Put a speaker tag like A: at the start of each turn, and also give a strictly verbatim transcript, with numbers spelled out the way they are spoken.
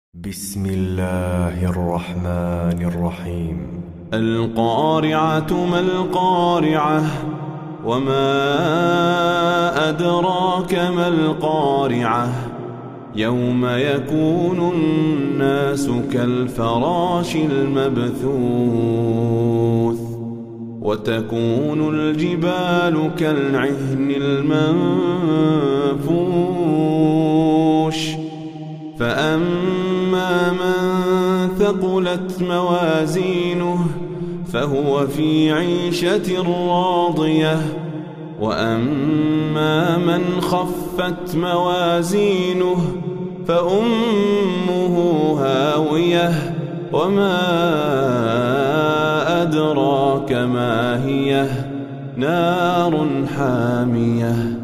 A: بسم الله الرحمن الرحيم.
B: القارعة ما القارعة وما أدراك ما القارعة يوم يكون الناس كالفراش المبثوث وتكون الجبال كالعهن المنفوش فأما من ثقلت موازينه فهو في عيشة راضية وأما من خفت موازينه فأمه هاوية وما أدراك ما هي نار حامية.